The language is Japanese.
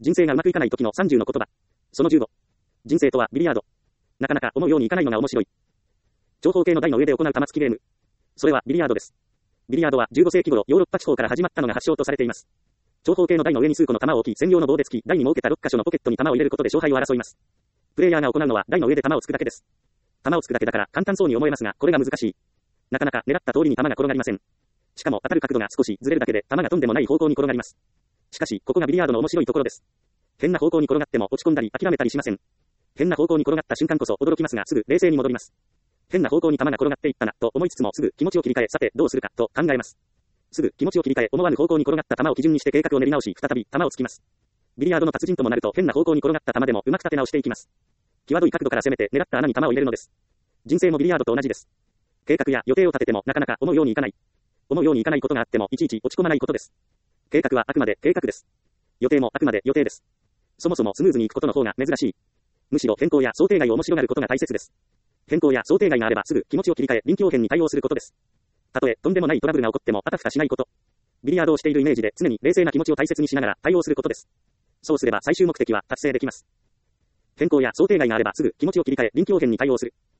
人生がうまくいかない時の30の言葉。その15。人生とはビリヤード。なかなか思うようにいかないのが面白い。長方形の台の上で行う玉突きゲーム。それはビリヤードです。ビリヤードは15世紀頃ヨーロッパ地方から始まったのが発祥とされています。長方形の台の上に数個の玉を置き、専用の棒で突き、台に設けた6箇所のポケットに玉を入れることで勝敗を争います。プレイヤーが行うのは台の上で玉を突くだけです。玉を突くだけだから簡単そうに思えますが、これが難しい。なかなか狙った通りに玉が転がりません。しかも当たる角度が少しずれるだけで玉がとんでもない方向に転がります。しかし、ここがビリヤードの面白いところです。変な方向に転がっても落ち込んだり諦めたりしません。変な方向に転がった瞬間こそ驚きますが、すぐ冷静に戻ります。変な方向に玉が転がっていったな、と思いつつもすぐ気持ちを切り替え、さてどうするか、と考えます。すぐ気持ちを切り替え、思わぬ方向に転がった玉を基準にして計画を練り直し、再び玉を突きます。ビリヤードの達人ともなると変な方向に転がった玉でもうまく立て直していきます。際どい角度から攻めて狙った穴に玉を入れるのです。人生もビリヤードと同じです。計画や予定を立ててもなかなか思うようにいかない。思うようにいかないことがあってもいちいち落ち込まないことです。計画はあくまで計画です。予定もあくまで予定です。そもそもスムーズにいくことの方が珍しい。むしろ変更や想定外を面白がることが大切です。変更や想定外があればすぐ気持ちを切り替え臨機応変に対応することです。たとえとんでもないトラブルが起こってもあたふたしないこと。ビリヤードをしているイメージで常に冷静な気持ちを大切にしながら対応することです。そうすれば最終目的は達成できます。変更や想定外があればすぐ気持ちを切り替え臨機応変に対応する。